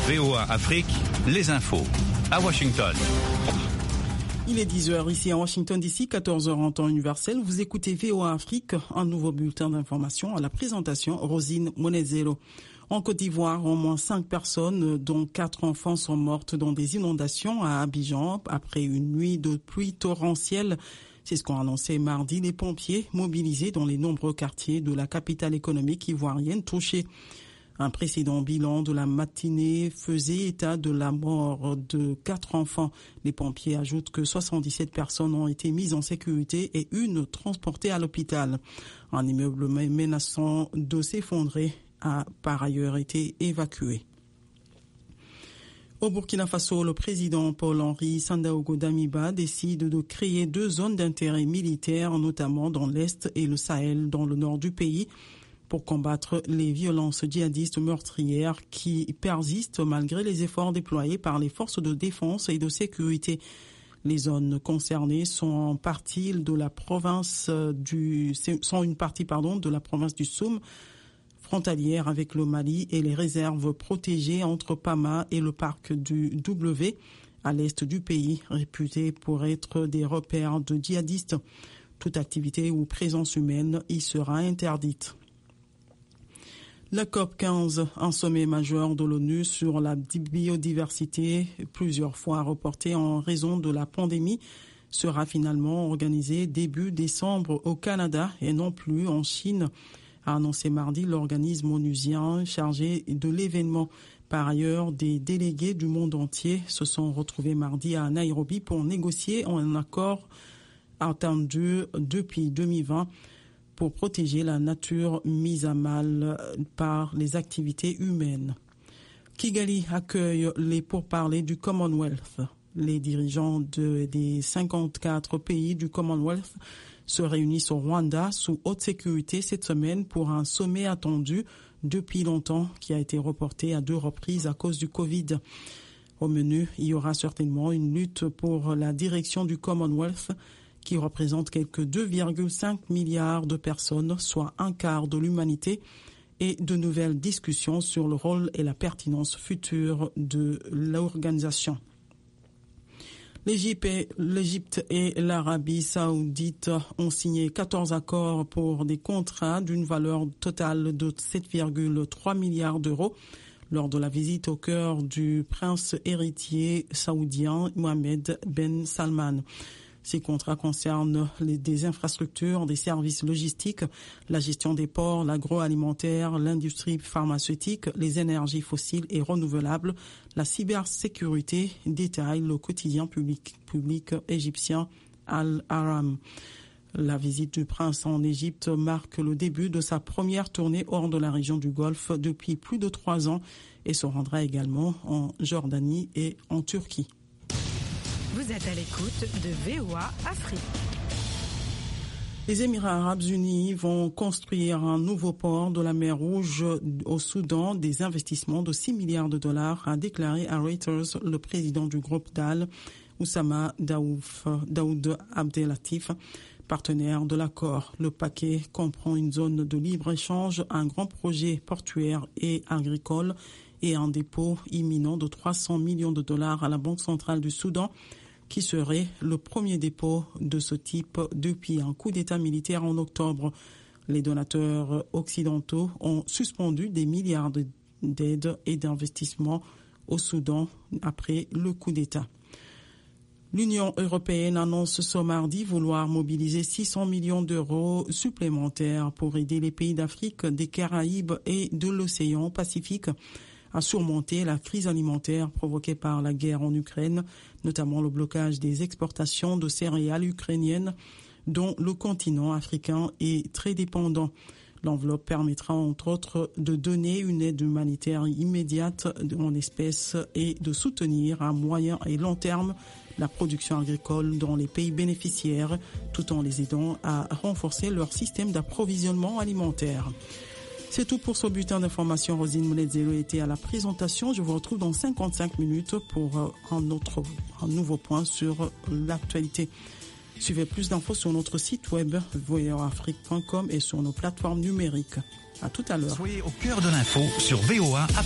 VOA Afrique, les infos. À Washington. Il est 10h ici à Washington DC, 14h en temps universel. Vous écoutez VOA Afrique, un nouveau bulletin d'information à la présentation Rosine Monezero. En Côte d'Ivoire, au moins 5 personnes, dont 4 enfants, sont mortes dans des inondations à Abidjan après une nuit de pluie torrentielle. C'est ce qu'ont annoncé mardi les pompiers mobilisés dans les nombreux quartiers de la capitale économique ivoirienne touchée. Un précédent bilan de la matinée faisait état de la mort de 4 enfants. Les pompiers ajoutent que 77 personnes ont été mises en sécurité et une transportée à l'hôpital. Un immeuble menaçant de s'effondrer a par ailleurs été évacué. Au Burkina Faso, le président Paul-Henri Sandaogo Damiba décide de créer 2 zones d'intérêt militaire, notamment dans l'Est et le Sahel, dans le nord du pays, pour combattre les violences djihadistes meurtrières qui persistent malgré les efforts déployés par les forces de défense et de sécurité. Les zones concernées sont une partie de la province du Soum, frontalière avec le Mali, et les réserves protégées entre Pama et le parc du W, à l'est du pays, réputés pour être des repères de djihadistes. Toute activité ou présence humaine y sera interdite. La COP15, un sommet majeur de l'ONU sur la biodiversité, plusieurs fois reporté en raison de la pandémie, sera finalement organisé début décembre au Canada et non plus en Chine, a annoncé mardi l'organisme onusien chargé de l'événement. Par ailleurs, des délégués du monde entier se sont retrouvés mardi à Nairobi pour négocier un accord attendu depuis 2020 pour protéger la nature mise à mal par les activités humaines. Kigali accueille les pourparlers du Commonwealth. Les dirigeants des 54 pays du Commonwealth se réunissent au Rwanda sous haute sécurité cette semaine pour un sommet attendu depuis longtemps qui a été reporté à 2 reprises à cause du Covid. Au menu, il y aura certainement une lutte pour la direction du Commonwealth qui représente quelques 2,5 milliards de personnes, soit un quart de l'humanité, et de nouvelles discussions sur le rôle et la pertinence future de l'organisation. L'Égypte et l'Arabie saoudite ont signé 14 accords pour des contrats d'une valeur totale de 7,3 milliards d'euros lors de la visite au cœur du prince héritier saoudien Mohammed Ben Salman. Ces contrats concernent des infrastructures, des services logistiques, la gestion des ports, l'agroalimentaire, l'industrie pharmaceutique, les énergies fossiles et renouvelables, la cybersécurité, détaille le quotidien public égyptien Al-Aram. La visite du prince en Égypte marque le début de sa première tournée hors de la région du Golfe depuis plus de 3 ans et se rendra également en Jordanie et en Turquie. Vous êtes à l'écoute de VOA Afrique. Les Émirats arabes unis vont construire un nouveau port de la mer Rouge au Soudan, des investissements de 6 milliards de dollars, a déclaré à Reuters le président du groupe DAL, Oussama Daoud Abdelatif, partenaire de l'accord. Le paquet comprend une zone de libre-échange, un grand projet portuaire et agricole et un dépôt imminent de 300 millions de dollars à la Banque centrale du Soudan, qui serait le premier dépôt de ce type depuis un coup d'État militaire en octobre. Les donateurs occidentaux ont suspendu des milliards d'aides et d'investissements au Soudan après le coup d'État. L'Union européenne annonce ce mardi vouloir mobiliser 600 millions d'euros supplémentaires pour aider les pays d'Afrique, des Caraïbes et de l'océan Pacifique à surmonter la crise alimentaire provoquée par la guerre en Ukraine, notamment le blocage des exportations de céréales ukrainiennes dont le continent africain est très dépendant. L'enveloppe permettra entre autres de donner une aide humanitaire immédiate en espèces et de soutenir à moyen et long terme la production agricole dans les pays bénéficiaires, tout en les aidant à renforcer leur système d'approvisionnement alimentaire. C'est tout pour ce bulletin d'information. Rosine Monezero était à la présentation. Je vous retrouve dans 55 minutes pour un nouveau point sur l'actualité. Suivez plus d'infos sur notre site web voaafrique.com et sur nos plateformes numériques. À tout à l'heure. Soyez au cœur de l'info sur VOA.